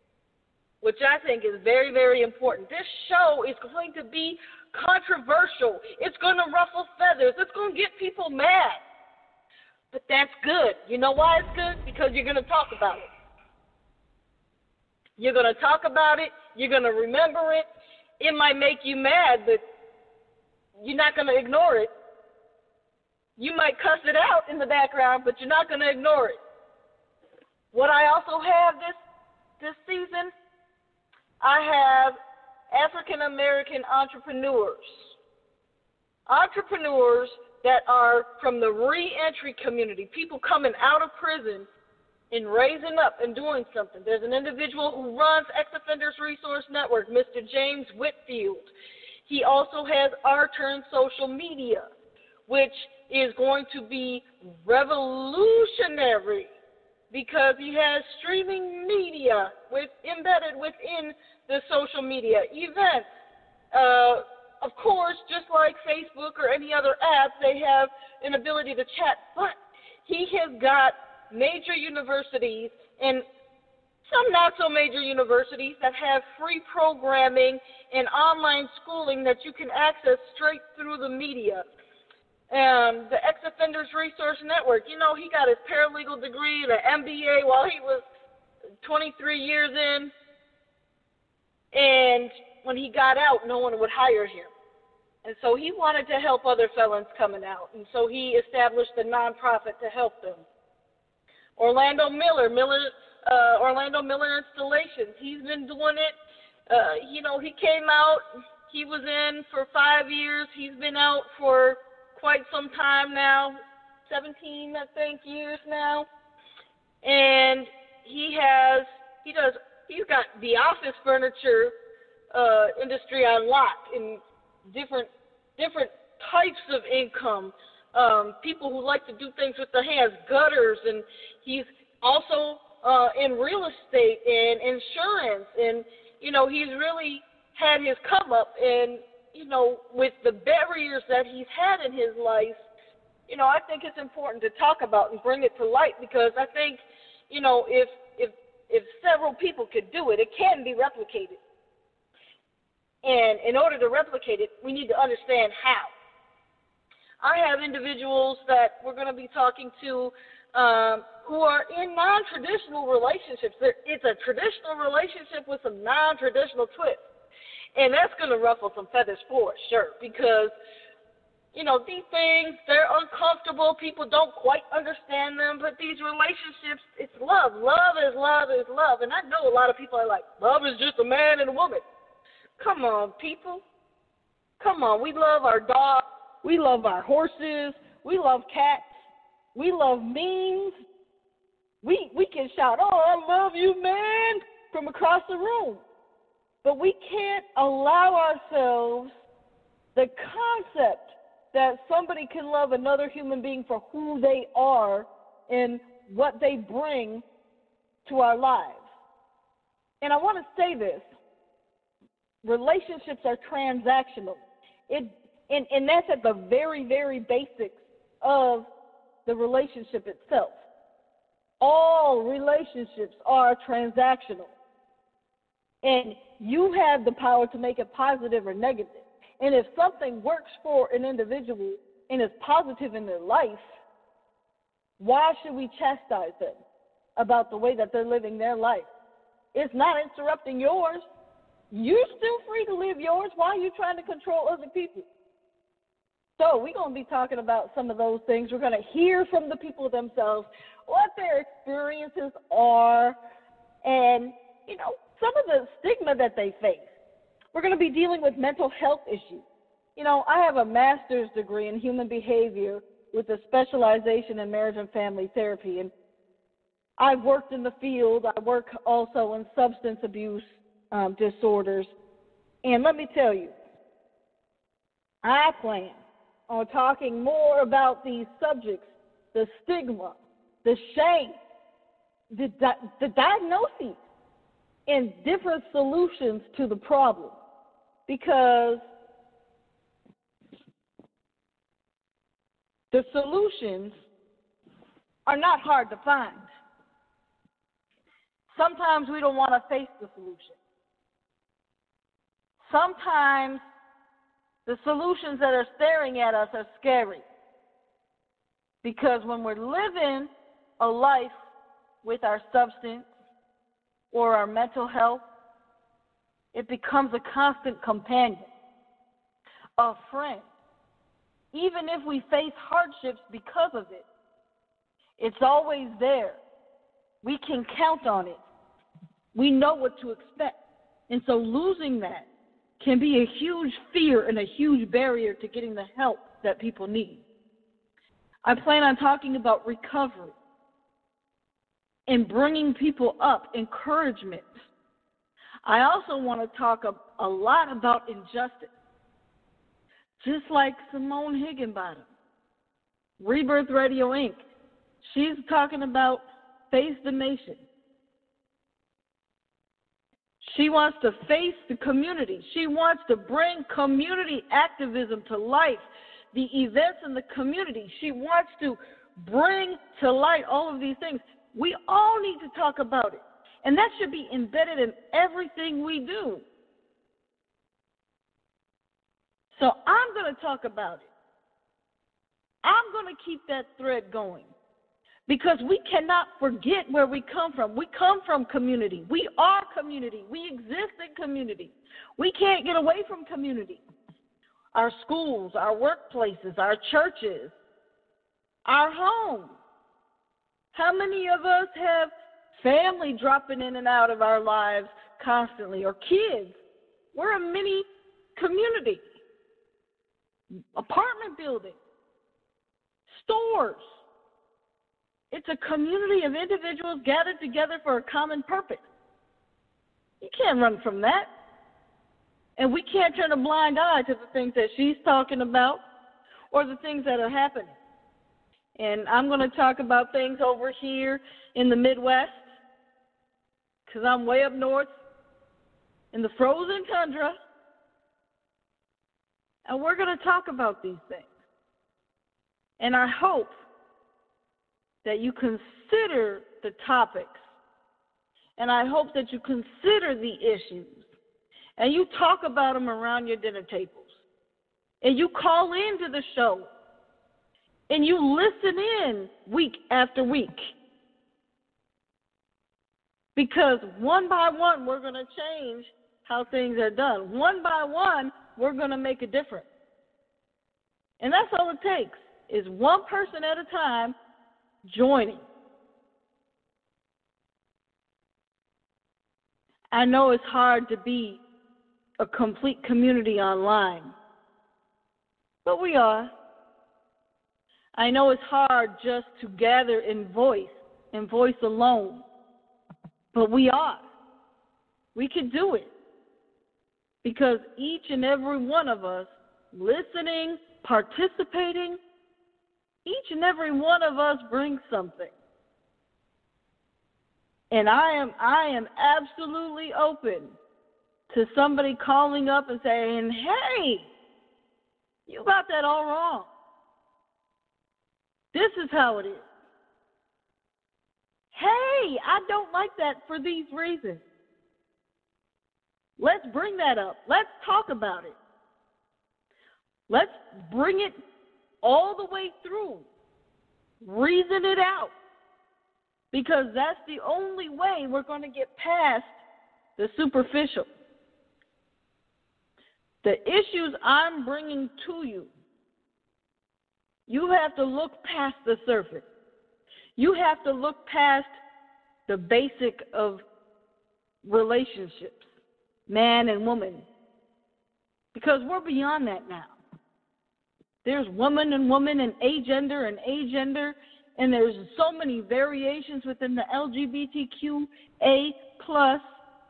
which I think is very, very important. This show is going to be controversial. It's going to ruffle feathers. It's going to get people mad. But that's good. You know why it's good? Because you're going to talk about it. You're going to talk about it. You're going to remember it. It might make you mad, but you're not going to ignore it. You might cuss it out in the background, but you're not going to ignore it. What I also have this this season, I have African American entrepreneurs. Entrepreneurs that are from the reentry community, people coming out of prison and raising up and doing something. There's an individual who runs Ex-Offenders Resource Network, Mister James Whitfield. He also has Our Turn Social Media, which is going to be revolutionary because he has streaming media with embedded within the social media events. Uh, of course, just like Facebook or any other app, they have an ability to chat, but he has got major universities and some not so major universities that have free programming and online schooling that you can access straight through the media. Um, the Ex-Offenders Resource Network, you know, he got his paralegal degree, the M B A while he was twenty-three years in, and when he got out, no one would hire him. And so he wanted to help other felons coming out, and so he established a nonprofit to help them. Orlando Miller, Miller, uh, Orlando Miller Installations, he's been doing it. Uh, you know, he came out, he was in for five years, he's been out for quite some time now, seventeen, I think, years now. And he has, he does, he's got the office furniture uh, industry on lock in different, different types of income. Um, people who like to do things with their hands, gutters, and he's also uh, in real estate and insurance, and, you know, he's really had his come up, and, you know, with the barriers that he's had in his life, you know, I think it's important to talk about and bring it to light because I think, you know, if if if several people could do it, it can be replicated. And in order to replicate it, we need to understand how. I have individuals that we're going to be talking to um, who are in non-traditional relationships. It's a traditional relationship with some non-traditional twists. And that's going to ruffle some feathers for sure because, you know, these things, they're uncomfortable. People don't quite understand them, but these relationships, it's love. Love is love is love. And I know a lot of people are like, love is just a man and a woman. Come on, people. Come on. We love our dogs. We love our horses. We love cats. We love memes. We, we can shout, oh, I love you, man, from across the room. But we can't allow ourselves the concept that somebody can love another human being for who they are and what they bring to our lives. And I want to say this. Relationships are transactional. It, and, and that's at the very, very basics of the relationship itself. All relationships are transactional. And you have the power to make it positive or negative. And if something works for an individual and is positive in their life, why should we chastise them about the way that they're living their life? It's not interrupting yours. You're still free to live yours. Why are you trying to control other people? So we're going to be talking about some of those things. We're going to hear from the people themselves what their experiences are and, you know, some of the stigma that they face. We're going to be dealing with mental health issues. You know, I have a master's degree in human behavior with a specialization in marriage and family therapy, and I've worked in the field. I work also in substance abuse um, disorders, and let me tell you, I plan on talking more about these subjects, the stigma, the shame, the, di- the diagnoses, and different solutions to the problem, because the solutions are not hard to find. Sometimes we don't want to face the solution. sometimes the solutions that are staring at us are scary. Because when we're living a life with our substance or our mental health, it becomes a constant companion, a friend. Even if we face hardships because of it, it's always there. We can count on it. We know what to expect. And so losing that can be a huge fear and a huge barrier to getting the help that people need. I plan on talking about recovery and bringing people up, encouragement. I also want to talk a, a lot about injustice. Just like Simone Higginbottom, Rebirth Radio Incorporated, she's talking about face the nation. She wants to face the community. She wants to bring community activism to life, the events in the community. She wants to bring to light all of these things. We all need to talk about it. And that should be embedded in everything we do. So I'm going to talk about it. I'm going to keep that thread going because we cannot forget where we come from. We come from community. We are community. We exist in community. We can't get away from community. Our schools, our workplaces, our churches, our homes. How many of us have family dropping in and out of our lives constantly, or kids? We're a mini community. Apartment buildings, stores. It's a community of individuals gathered together for a common purpose. You can't run from that. And we can't turn a blind eye to the things that she's talking about or the things that are happening. And I'm going to talk about things over here in the Midwest because I'm way up north in the frozen tundra. And we're going to talk about these things. And I hope that you consider the topics. And I hope that you consider the issues. And you talk about them around your dinner tables. And you call into the show. And you listen in week after week. Because one by one, we're going to change how things are done. One by one, we're going to make a difference. And that's all it takes, is one person at a time joining. I know it's hard to be a complete community online, but we are. I know it's hard just to gather in voice and voice alone, but we are. We can do it. Because each and every one of us listening, participating, each and every one of us brings something. And I am I am absolutely open to somebody calling up and saying, hey, you got that all wrong. This is how it is. Hey, I don't like that for these reasons. Let's bring that up. Let's talk about it. Let's bring it all the way through. Reason it out. Because that's the only way we're going to get past the superficial. The issues I'm bringing to you, you have to look past the surface. You have to look past the basic of relationships, man and woman, because we're beyond that now. There's woman and woman and agender and agender, and there's so many variations within the L G B T Q A plus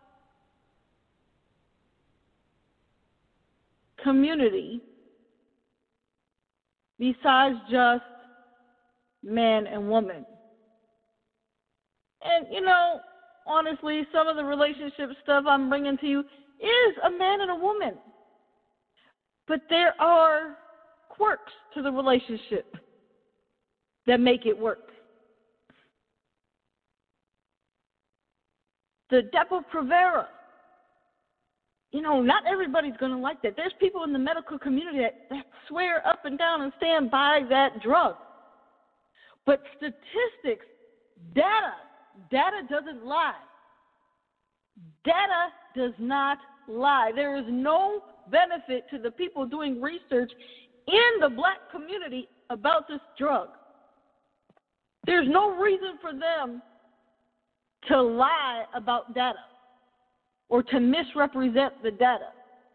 community besides just man and woman. And, you know, honestly, some of the relationship stuff I'm bringing to you is a man and a woman. But there are quirks to the relationship that make it work. The Depo-Provera you know, not everybody's going to like that. There's people in the medical community that, that swear up and down and stand by that drug. But statistics, data, data doesn't lie. Data does not lie. There is no benefit to the people doing research in the black community about this drug. There's no reason for them to lie about data or to misrepresent the data.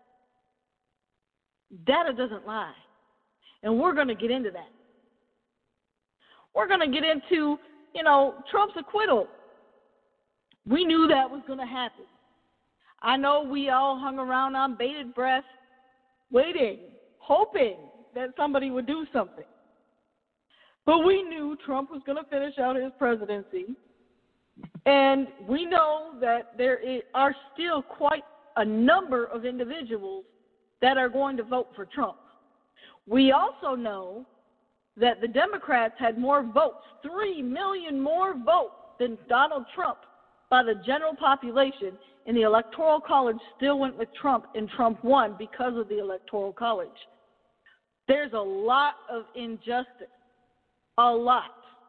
Data doesn't lie. And we're going to get into that. We're going to get into, you know, Trump's acquittal. We knew that was going to happen. I know we all hung around on bated breath, waiting, hoping that somebody would do something. But we knew Trump was going to finish out his presidency. And we know that there are still quite a number of individuals that are going to vote for Trump. We also know that the Democrats had more votes, three million more votes than Donald Trump by the general population, and the Electoral College still went with Trump, and Trump won because of the Electoral College. There's a lot of injustice, a lot,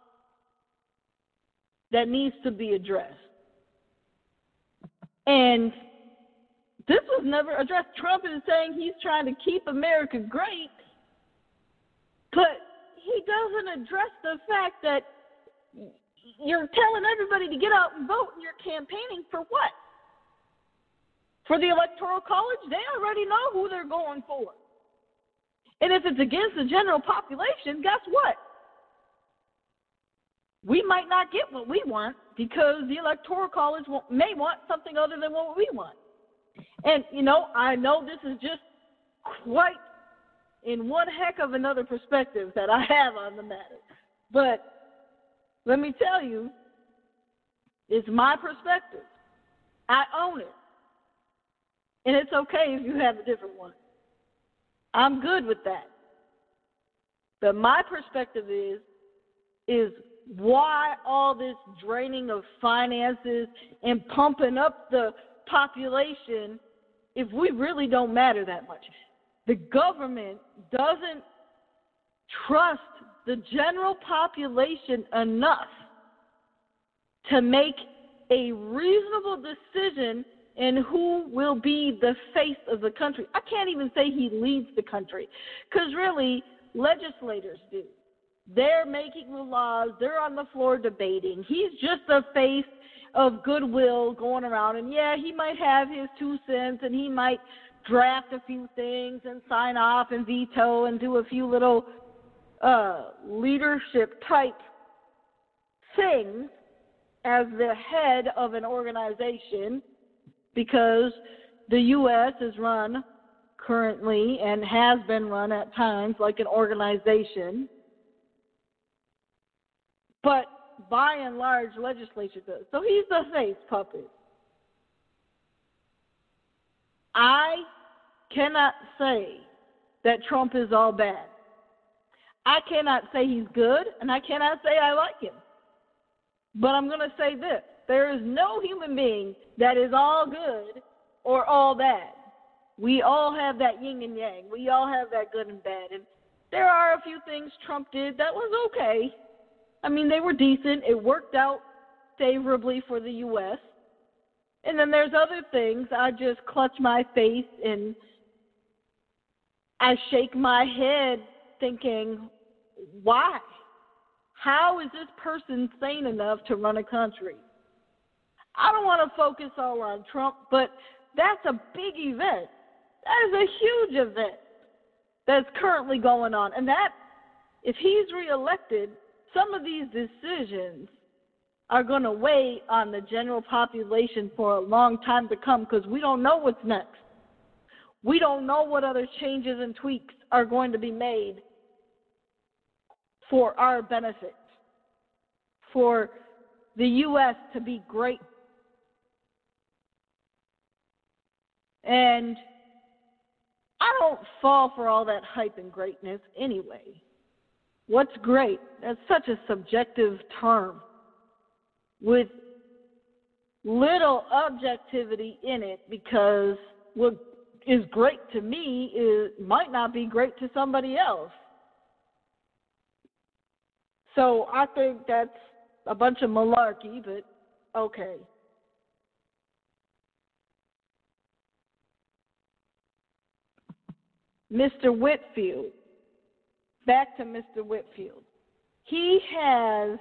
that needs to be addressed. And this was never addressed. Trump is saying he's trying to keep America great, but he doesn't address the fact that you're telling everybody to get out and vote and you're campaigning for what? For the Electoral College? They already know who they're going for. And if it's against the general population, guess what? We might not get what we want because the Electoral College may want something other than what we want. And, you know, I know this is just quite in one heck of another perspective that I have on the matter. But let me tell you, it's my perspective. I own it. And it's okay if you have a different one. I'm good with that. But my perspective is, is why all this draining of finances and pumping up the population if we really don't matter that much? The government doesn't trust the general population enough to make a reasonable decision in who will be the face of the country. I can't even say he leads the country, because really, legislators do. They're making the laws. They're on the floor debating. He's just the face of goodwill going around. And, yeah, he might have his two cents, and he might draft a few things and sign off and veto and do a few little uh, leadership-type things as the head of an organization, because the U S is run currently and has been run at times like an organization. But by and large, legislature does. So he's the face puppet. I cannot say that Trump is all bad. I cannot say he's good, and I cannot say I like him. But I'm going to say this. There is no human being that is all good or all bad. We all have that yin and yang. We all have that good and bad. And there are a few things Trump did that was okay. I mean, they were decent. It worked out favorably for the U S And then there's other things. I just clutch my face and I shake my head thinking, why? How is this person sane enough to run a country? I don't want to focus all on Trump, but that's a big event. That is a huge event that's currently going on. And that, if he's reelected, some of these decisions are going to weigh on the general population for a long time to come, because we don't know what's next. We don't know what other changes and tweaks are going to be made for our benefit, for the U S to be great. And I don't fall for all that hype and greatness anyway. What's great? That's such a subjective term with little objectivity in it, because what is great to me is might not be great to somebody else. So I think that's a bunch of malarkey, but okay. Mister Whitfield, back to Mister Whitfield. He has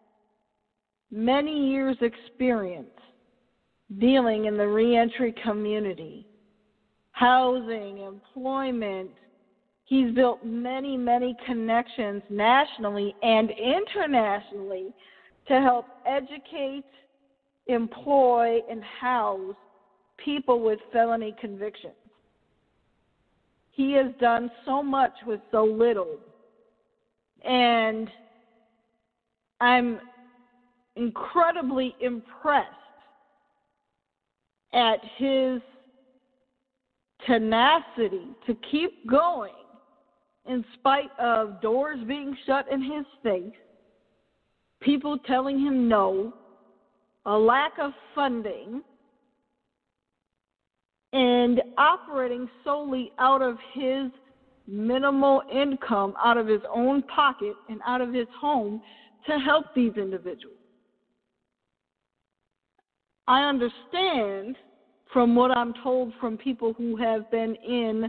many years' experience dealing in the reentry community, housing, employment. He's built many, many connections nationally and internationally to help educate, employ, and house people with felony convictions. He has done so much with so little. And I'm incredibly impressed at his tenacity to keep going in spite of doors being shut in his face, people telling him no, a lack of funding, and operating solely out of his minimal income, out of his own pocket and out of his home to help these individuals. I understand from what I'm told from people who have been in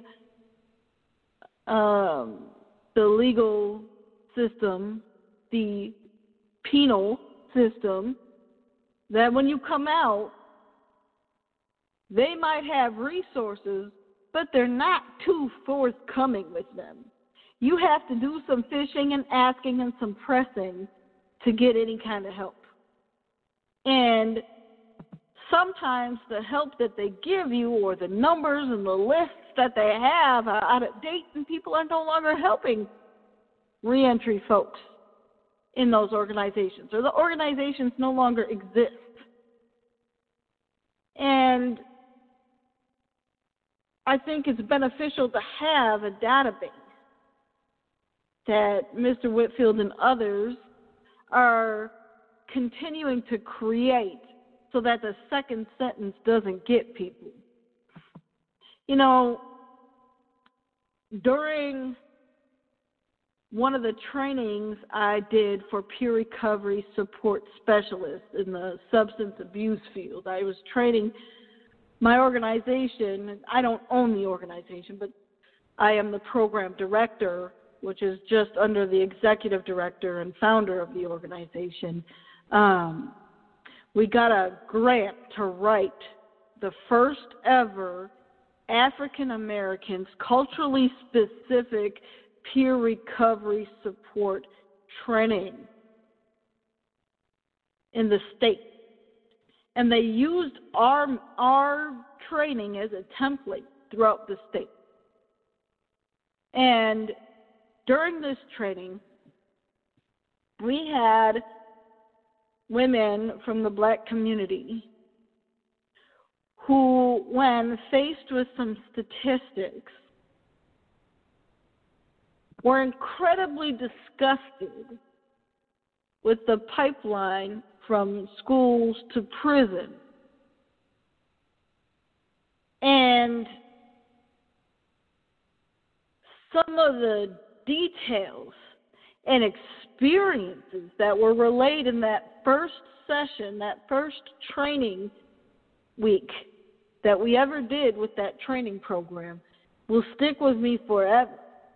um, the legal system, the penal system, that when you come out, they might have resources, but they're not too forthcoming with them. You have to do some fishing and asking and some pressing to get any kind of help. And sometimes the help that they give you or the numbers and the lists that they have are out of date, and people are no longer helping reentry folks in those organizations, or the organizations no longer exist. And I think it's beneficial to have a database that Mister Whitfield and others are continuing to create so that the second sentence doesn't get people. You know, during one of the trainings I did for peer recovery support specialists in the substance abuse field, I was training my organization. I don't own the organization, but I am the program director, which is just under the executive director and founder of the organization. Um, we got a grant to write the first ever African Americans culturally specific peer recovery support training in the state. And they used our, our training as a template throughout the state. And during this training, we had women from the black community who, when faced with some statistics, were incredibly disgusted with the pipeline from schools to prison. And some of the details and experiences that were relayed in that first session, that first training week that we ever did with that training program, will stick with me forever.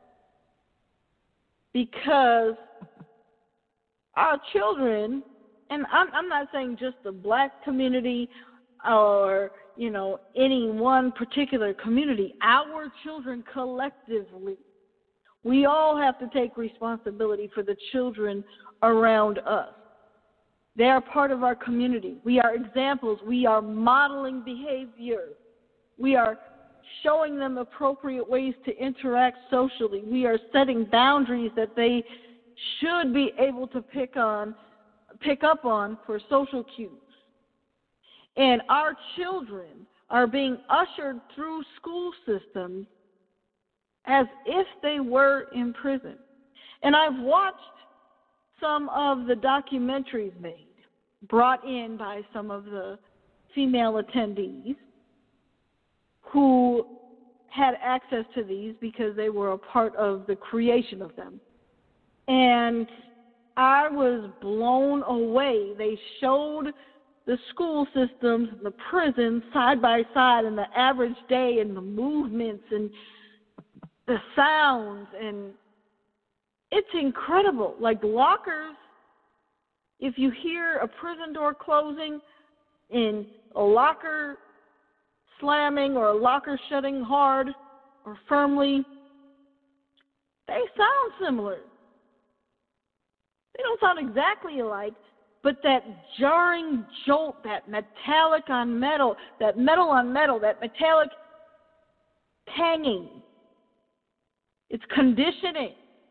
Because our children, and I'm, I'm not saying just the black community or, you know, any one particular community, our children collectively, we all have to take responsibility for the children around us. They are part of our community. We are examples. We are modeling behavior. We are showing them appropriate ways to interact socially. We are setting boundaries that they should be able to pick on, pick up on for social cues. And our children are being ushered through school systems as if they were in prison. And I've watched some of the documentaries made, brought in by some of the female attendees, who had access to these because they were a part of the creation of them. And I was blown away. They showed the school systems, the prisons side by side, and the average day, and the movements, and the sounds, and it's incredible. Like lockers, if you hear a prison door closing and a locker slamming or a locker shutting hard or firmly, they sound similar. They don't sound exactly alike, but that jarring jolt, that metallic on metal, that metal on metal, that metallic panging, it's conditioning.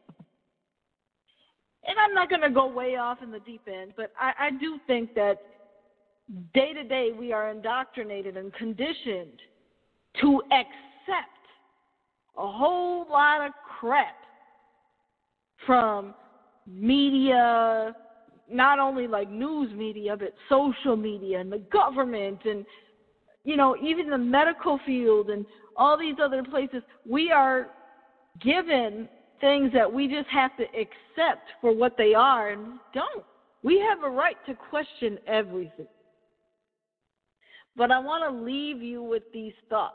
And I'm not going to go way off in the deep end, but I, I do think that day to day we are indoctrinated and conditioned to accept a whole lot of crap from media, not only like news media, but social media and the government and, you know, even the medical field and all these other places. We are given things that we just have to accept for what they are, and we don't. We have a right to question everything. But I want to leave you with these thoughts.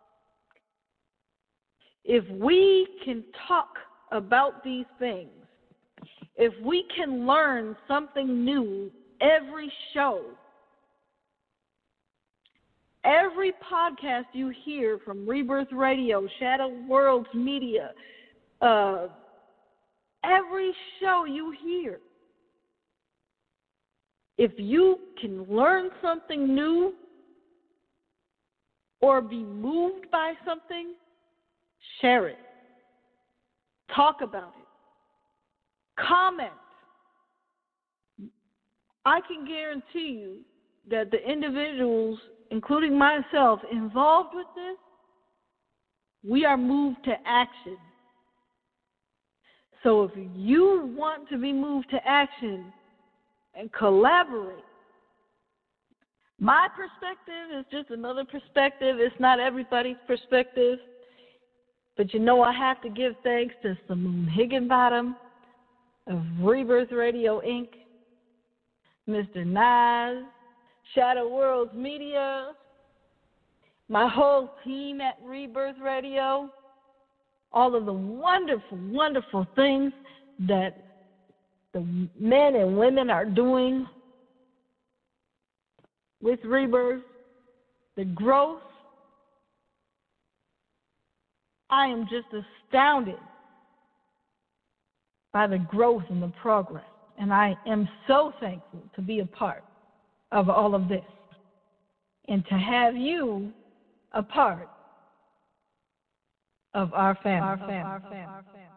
If we can talk about these things, if we can learn something new every show, every podcast you hear from Rebirth Radio, Shadow Worlds Media, uh, every show you hear, if you can learn something new or be moved by something, share it. Talk about it. Comment. I can guarantee you that the individuals, including myself, involved with this, we are moved to action. So if you want to be moved to action and collaborate, my perspective is just another perspective. It's not everybody's perspective. But you know I have to give thanks to Simone Higginbottom of Rebirth Radio, Incorporated, Mister Nas, Shadow Worlds Media, my whole team at Rebirth Radio, all of the wonderful, wonderful things that the men and women are doing with Rebirth, the growth. I am just astounded by the growth and the progress. And I am so thankful to be a part of all of this and to have you a part of our family. Our family. Our family. Our family.